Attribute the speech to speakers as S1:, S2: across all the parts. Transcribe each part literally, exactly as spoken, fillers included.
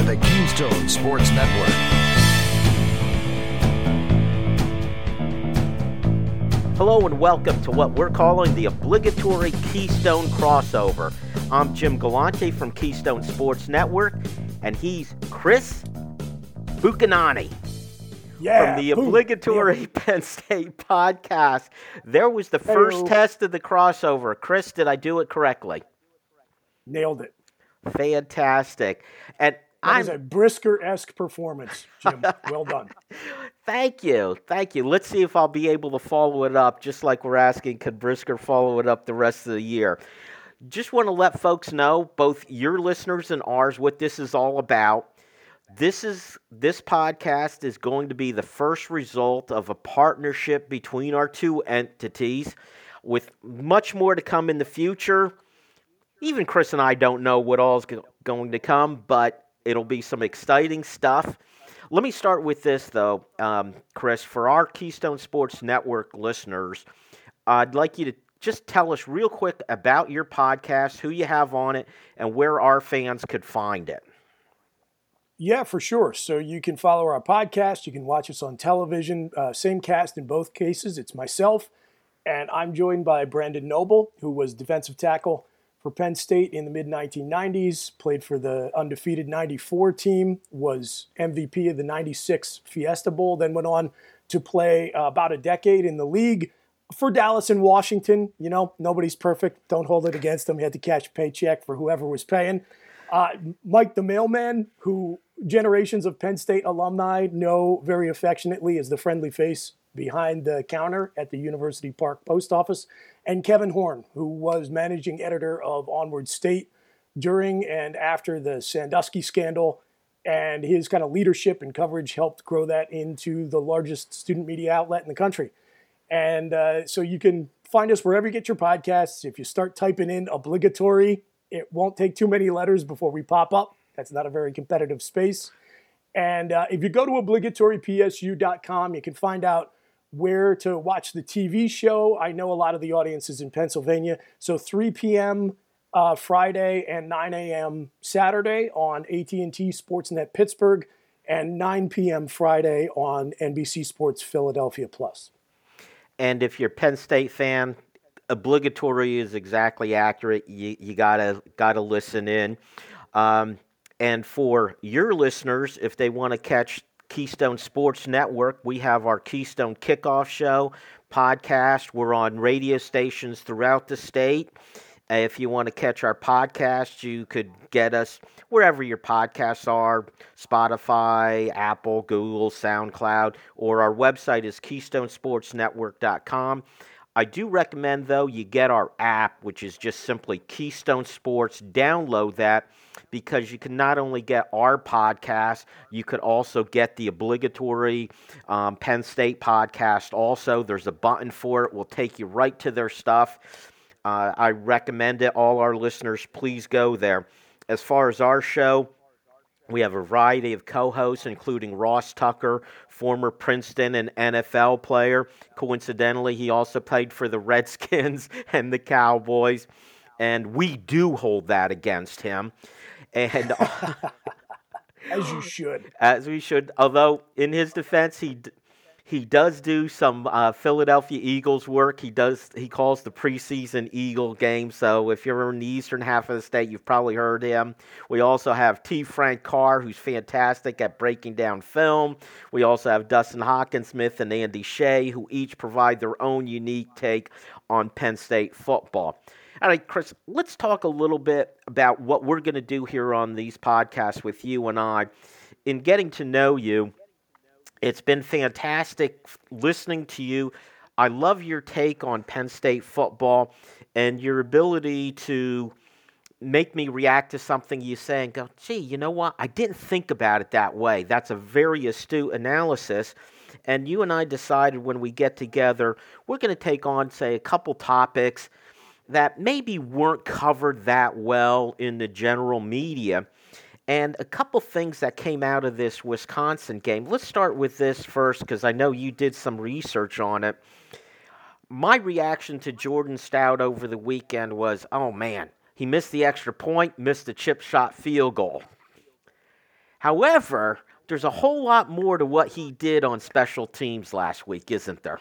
S1: the Keystone Sports Network.
S2: Hello and welcome to what we're calling the obligatory Keystone crossover. I'm Jim Galante from Keystone Sports Network, and he's Chris Buchanani.
S3: Yeah,
S2: from the
S3: boom.
S2: obligatory
S3: Yeah.
S2: Penn State podcast. There was the first
S3: Hey-o.
S2: test of the crossover. Chris, did I do it correctly?
S3: Nailed it.
S2: Fantastic. And
S3: That
S2: I'm
S3: was a Brisker-esque performance, Jim. Well done.
S2: Thank you. Thank you. Let's see if I'll be able to follow it up, just like we're asking, could Brisker follow it up the rest of the year? Just want to let folks know, both your listeners and ours, what this is all about. This is this podcast is going to be the first result of a partnership between our two entities, with much more to come in the future. Even Chris and I don't know what all is go- going to come, but it'll be some exciting stuff. Let me start with this, though, um, Chris. For our Keystone Sports Network listeners, I'd like you to just tell us real quick about your podcast, who you have on it, and where our fans could find it.
S3: Yeah, for sure. So you can follow our podcast. You can watch us on television. Uh, same cast in both cases. It's myself, and I'm joined by Brandon Noble, who was defensive tackle for Penn State in the mid nineteen nineties, played for the undefeated ninety-four team, was M V P of the ninety-six Fiesta Bowl, then went on to play uh, about a decade in the league for Dallas and Washington. You know, nobody's perfect. Don't hold it against them. He had to cash a paycheck for whoever was paying. Uh, Mike the Mailman, who generations of Penn State alumni know very affectionately as the friendly face behind the counter at the University Park Post Office, and Kevin Horn, who was managing editor of Onward State during and after the Sandusky scandal, and his kind of leadership and coverage helped grow that into the largest student media outlet in the country. And uh, so you can find us wherever you get your podcasts. If you start typing in obligatory, it won't take too many letters before we pop up. That's not a very competitive space. And uh, if you go to obligatory p s u dot com, you can find out where to watch the T V show. I know a lot of the audience is in Pennsylvania. So three p.m. Uh, Friday and nine a.m. Saturday on A T and T Sportsnet Pittsburgh, and nine p.m. Friday on N B C Sports Philadelphia Plus.
S2: And if you're a Penn State fan, obligatory is exactly accurate. You, you gotta gotta listen in. Um, and for your listeners, if they want to catch Keystone Sports Network, we have our Keystone Kickoff Show podcast. We're on radio stations throughout the state. Uh, if you want to catch our podcast, you could get us wherever your podcasts are, Spotify, Apple, Google, SoundCloud, or our website is keystone sports network dot com. I do recommend, though, you get our app, which is just simply Keystone Sports. Download that, because you can not only get our podcast, you could also get the obligatory um, Penn State podcast also. There's a button for it. We'll take you right to their stuff. Uh, I recommend it. All our listeners, please go there. As far as our show, we have a variety of co-hosts, including Ross Tucker, former Princeton and N F L player. Coincidentally, he also played for the Redskins and the Cowboys, and we do hold that against him. And
S3: As you should.
S2: As we should. Although, in his defense, he he does do some uh, Philadelphia Eagles work. He does. He calls the preseason Eagle game. So if you're in the eastern half of the state, you've probably heard him. We also have T. Frank Carr, who's fantastic at breaking down film. We also have Dustin Hawkinsmith and Andy Shea, who each provide their own unique take on Penn State football. All right, Chris, let's talk a little bit about what we're going to do here on these podcasts with you and I. In getting to know you, it's been fantastic listening to you. I love your take on Penn State football and your ability to make me react to something you say and go, gee, you know what? I didn't think about it that way. That's a very astute analysis. And you and I decided when we get together, we're going to take on, say, a couple topics that maybe weren't covered that well in the general media. And a couple things that came out of this Wisconsin game. Let's start with this first, because I know you did some research on it. My reaction to Jordan Stout over the weekend was, oh man, he missed the extra point, missed the chip shot field goal. However, there's a whole lot more to what he did on special teams last week, isn't there?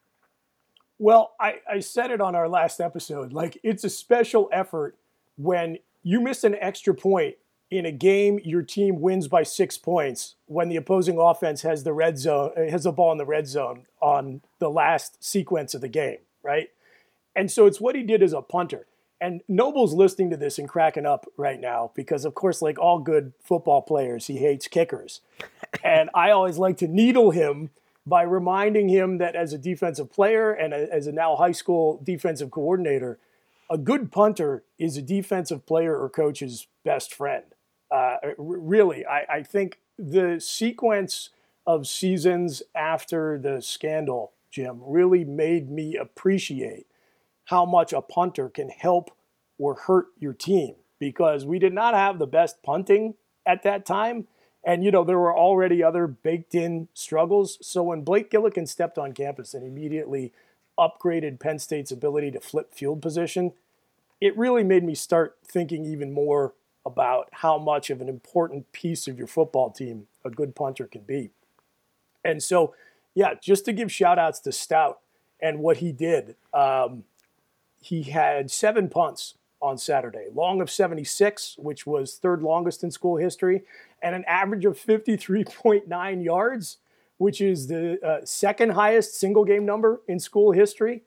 S3: Well, I, I said it on our last episode. Like, it's a special effort when you miss an extra point in a game, your team wins by six points when the opposing offense has the red zone, has the ball in the red zone on the last sequence of the game, right? And so it's what he did as a punter. And Noble's listening to this and cracking up right now because, of course, like all good football players, he hates kickers. And I always like to needle him by reminding him that as a defensive player and a, as a now high school defensive coordinator, a good punter is a defensive player or coach's best friend. Uh, really, I, I think the sequence of seasons after the scandal, Jim, really made me appreciate how much a punter can help or hurt your team, because we did not have the best punting at that time. And, you know, there were already other baked in struggles. So when Blake Gillikin stepped on campus and immediately upgraded Penn State's ability to flip field position, it really made me start thinking even more about how much of an important piece of your football team a good punter can be. And so, yeah, just to give shout outs to Stout and what he did, um, he had seven punts on Saturday, long of seventy-six, which was third longest in school history, and an average of fifty-three point nine yards, which is the uh, second highest single game number in school history.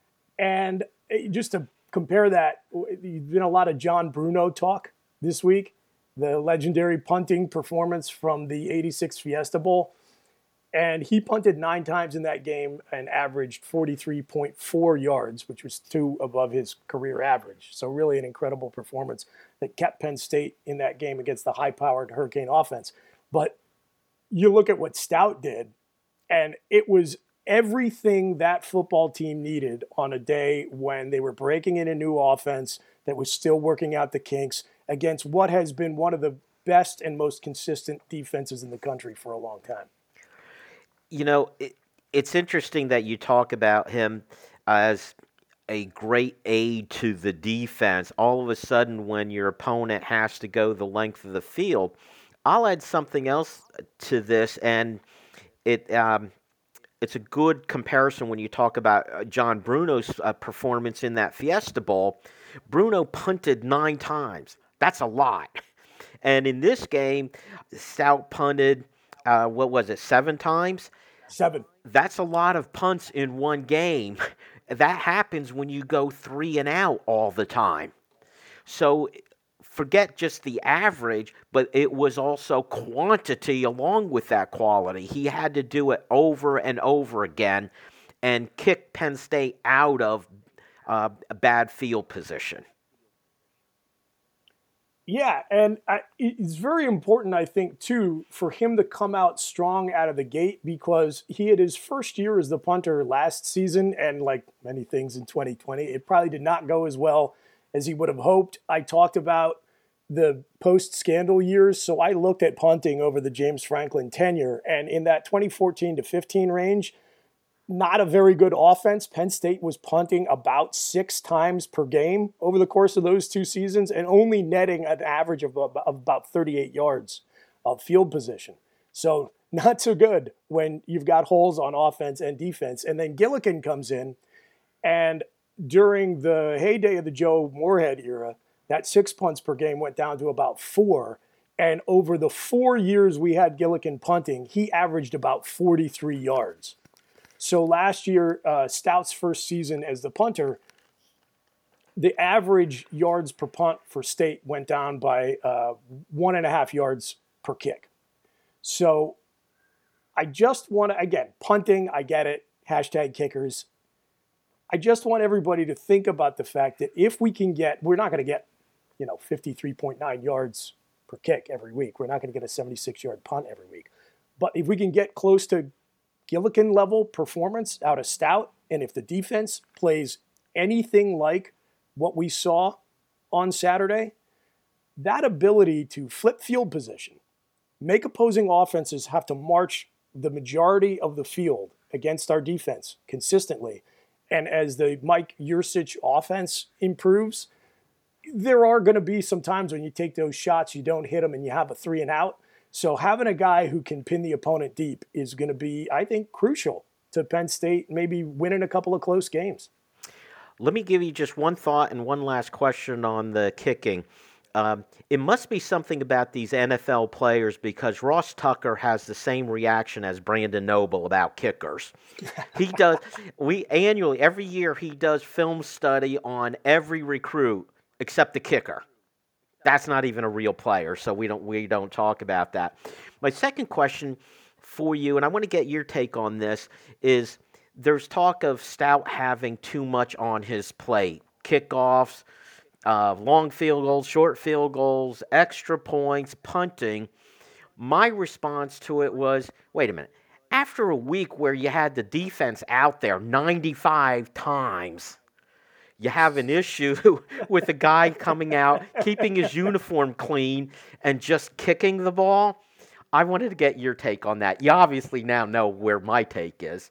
S3: And just to compare that, there's been a lot of John Bruno talk this week, the legendary punting performance from the eighty-six Fiesta Bowl. And he punted nine times in that game and averaged forty-three point four yards, which was two above his career average. So really an incredible performance that kept Penn State in that game against the high-powered Hurricane offense. But you look at what Stout did, and it was everything that football team needed on a day when they were breaking in a new offense that was still working out the kinks against what has been one of the best and most consistent defenses in the country for a long time.
S2: You know, it, it's interesting that you talk about him as a great aid to the defense. All of a sudden, when your opponent has to go the length of the field, I'll add something else to this, and it um, it's a good comparison when you talk about John Bruno's uh, performance in that Fiesta Bowl. Bruno punted nine times. That's a lot. And in this game, Stout punted, uh, what was it, seven times?
S3: Seven.
S2: That's a lot of punts in one game. That happens when you go three and out all the time. So forget just the average, but it was also quantity along with that quality. He had to do it over and over again and kick Penn State out of uh, a bad field position.
S3: Yeah, and I, it's very important, I think, too, for him to come out strong out of the gate, because he had his first year as the punter last season, and like many things in twenty twenty, it probably did not go as well as he would have hoped. I talked about the post-scandal years, so I looked at punting over the James Franklin tenure, and in that twenty fourteen to fifteen range, not a very good offense. Penn State was punting about six times per game over the course of those two seasons and only netting an average of, of about thirty-eight yards of field position. So not so good when you've got holes on offense and defense. And then Gillikin comes in, and during the heyday of the Joe Moorhead era, that six punts per game went down to about four. And over the four years we had Gillikin punting, he averaged about forty-three yards. So last year, uh, Stout's first season as the punter, the average yards per punt for State went down by uh, one and a half yards per kick. So I just want to, again, punting, I get it, hashtag kickers. I just want everybody to think about the fact that if we can get, we're not going to get, you know, fifty-three point nine yards per kick every week. We're not going to get a seventy-six yard punt every week. But if we can get close to Gillikin level performance out of Stout, and if the defense plays anything like what we saw on Saturday, that ability to flip field position, make opposing offenses have to march the majority of the field against our defense consistently, and as the Mike Yurcich offense improves, there are going to be some times when you take those shots, you don't hit them, and you have a three and out. So having a guy who can pin the opponent deep is going to be, I think, crucial to Penn State maybe winning a couple of close games.
S2: Let me give you just one thought and one last question on the kicking. Um, it must be something about these N F L players because Ross Tucker has the same reaction as Brandon Noble about kickers. He does, we annually, every year he does film study on every recruit except the kicker. That's not even a real player, so we don't we don't talk about that. My second question for you, and I want to get your take on this, is there's talk of Stout having too much on his plate. Kickoffs, uh, long field goals, short field goals, extra points, punting. My response to it was, wait a minute. After a week where you had the defense out there ninety-five times, you have an issue with a guy coming out, keeping his uniform clean, and just kicking the ball? I wanted to get your take on that. You obviously now know where my take is.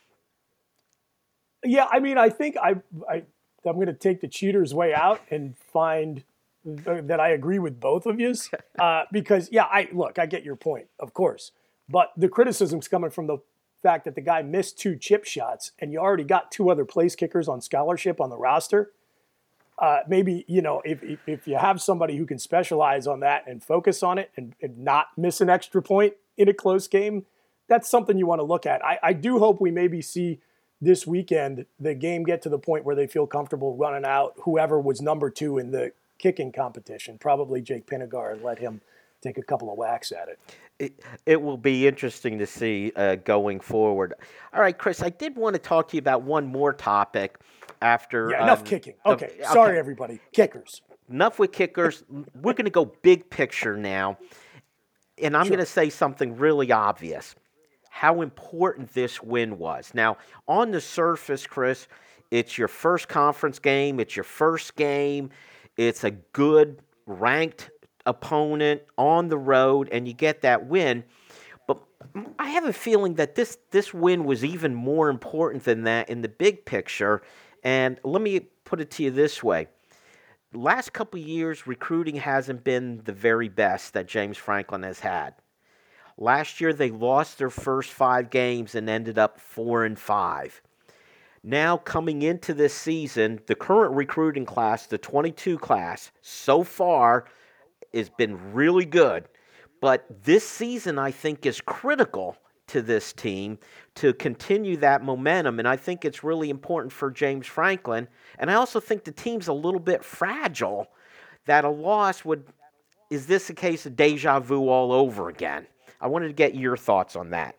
S3: Yeah, I mean, I think I, I, I'm going to take the cheater's way out and find th- that I agree with both of you. Uh, because, yeah, I look, I get your point, of course. But the criticism's coming from the fact that the guy missed two chip shots and you already got two other place kickers on scholarship on the roster. Uh, maybe, you know, if, if if you have somebody who can specialize on that and focus on it and, and not miss an extra point in a close game, that's something you want to look at. I, I do hope we maybe see this weekend the game get to the point where they feel comfortable running out whoever was number two in the kicking competition, probably Jake Pinegar, and let him take a couple of whacks at it.
S2: It, it will be interesting to see uh, going forward. All right, Chris, I did want to talk to you about one more topic after...
S3: Yeah, enough
S2: um,
S3: kicking.
S2: the-
S3: Okay, sorry, everybody. Kickers.
S2: Enough with kickers. We're going to go big picture now. And I'm
S3: Sure.
S2: going to say something really obvious. How important this win was. Now, on the surface, Chris, it's your first conference game. It's your first game. It's a good ranked opponent on the road, and you get that win. But I have a feeling that this, this win was even more important than that in the big picture. And let me put it to you this way. The last couple of years, recruiting hasn't been the very best that James Franklin has had. Last year, they lost their first five games and ended up four and five. Now, coming into this season, the current recruiting class, the twenty-two class, so far has been really good. But this season, I think, is critical to this team to continue that momentum. And I think it's really important for James Franklin. And I also think the team's a little bit fragile, that a loss would, is this a case of deja vu all over again? I wanted to get your thoughts on that.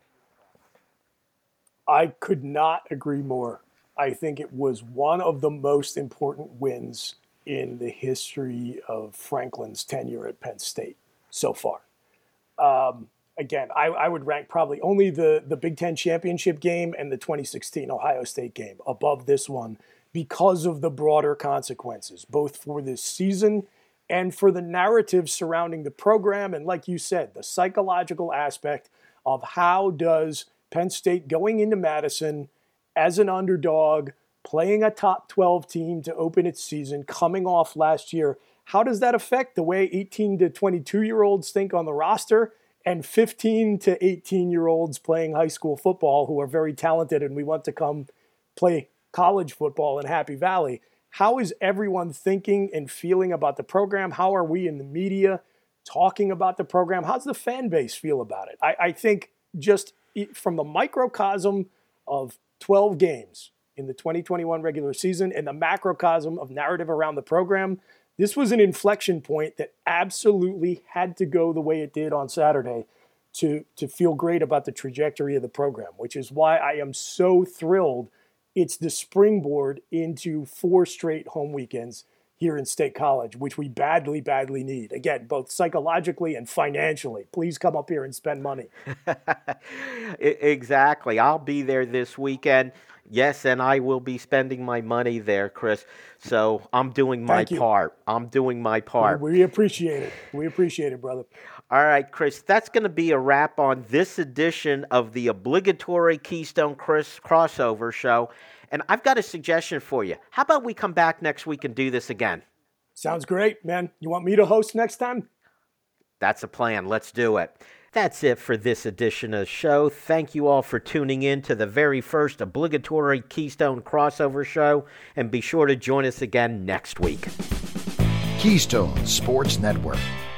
S3: I could not agree more. I think it was one of the most important wins in the history of Franklin's tenure at Penn State so far. Um, again, I, I would rank probably only the, the Big Ten championship game and the twenty sixteen Ohio State game above this one because of the broader consequences, both for this season and for the narrative surrounding the program. And like you said, the psychological aspect of how does Penn State going into Madison as an underdog, playing a top twelve team to open its season, coming off last year, how does that affect the way eighteen to twenty-two-year-olds think on the roster and fifteen to eighteen-year-olds playing high school football who are very talented and we want to come play college football in Happy Valley? How is everyone thinking and feeling about the program? How are we in the media talking about the program? How's the fan base feel about it? I, I think just from the microcosm of twelve games in the twenty twenty-one regular season and the macrocosm of narrative around the program, this was an inflection point that absolutely had to go the way it did on Saturday to, to feel great about the trajectory of the program, which is why I am so thrilled it's the springboard into four straight home weekends here in State College, which we badly, badly need. Again, both psychologically and financially. Please come up here and spend money.
S2: Exactly. I'll be there this weekend. Yes, and I will be spending my money there, Chris. So I'm doing my
S3: Thank you.
S2: part. I'm doing my part.
S3: We, we appreciate it. We appreciate it, brother.
S2: All right, Chris, that's going to be a wrap on this edition of the obligatory Keystone Chris crossover show. And I've got a suggestion for you. How about we come back next week and do this again?
S3: Sounds great, man. You want me to host next time?
S2: That's a plan. Let's do it. That's it for this edition of the show. Thank you all for tuning in to the very first obligatory Keystone crossover show, and be sure to join us again next week.
S1: Keystone Sports Network.